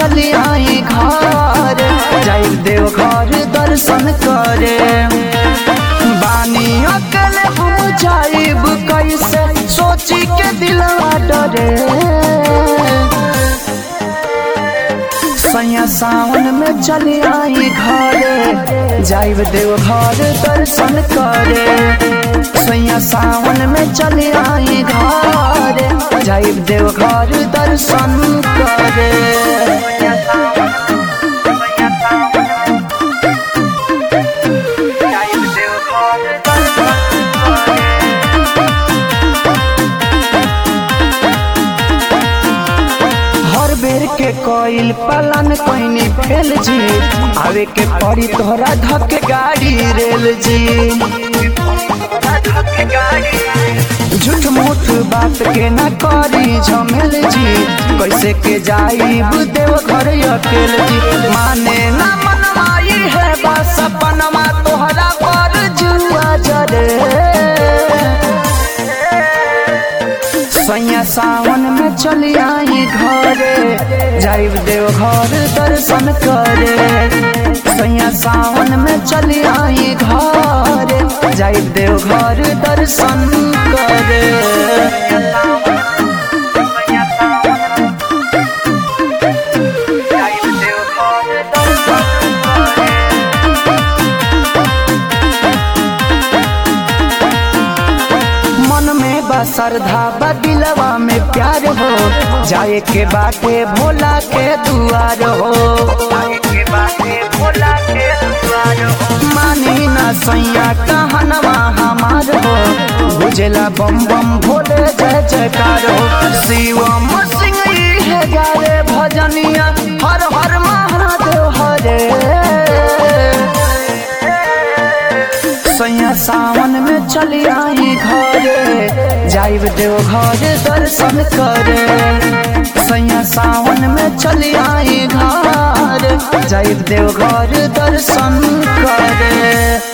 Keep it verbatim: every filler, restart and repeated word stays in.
चली आई घर, जाई देव घर दर्शन करे। बानी अकेले हम जाइब कैसे, सोची के दिलवा डरे। सैया सावन में चली आई घरे, जाइब देव घर दर्शन करे। सैया सावन में चली आई घरे, जाइब देव घर दर्शन करे। बेर के कोइल पलन कोइनी फेल जी, आवे के पड़ी तोहरा धक गाड़ी रेल जी। झूठ मूठ बात के न करी झमेल जी, कैसे के जाइब देव घर अकेल जी। माने न मनवाई है बस अपनमा, तोहरा पर जुआ जरे। सैया सावन में चली आई घरे, जाइब देव घर दर्शन करे। सैया सावन में चली आई घरे, जाइब देव घर दर्शन करे। श्रद्धा बदिलवा में प्यार हो, जाए के बाटे भोला के दुआर हो। मानी ना सैया कहनवा हमार हो, बुझला बम बम भोले जय जयकार हो। शिवम सिंह है गारे भजनिया, हर हर महादेव हरे। सैया सावन में चली आई घरे, जाइब देव घर दर्शन करे। सैया सावन में चली आई घर, जाइब देव घर दर्शन करे।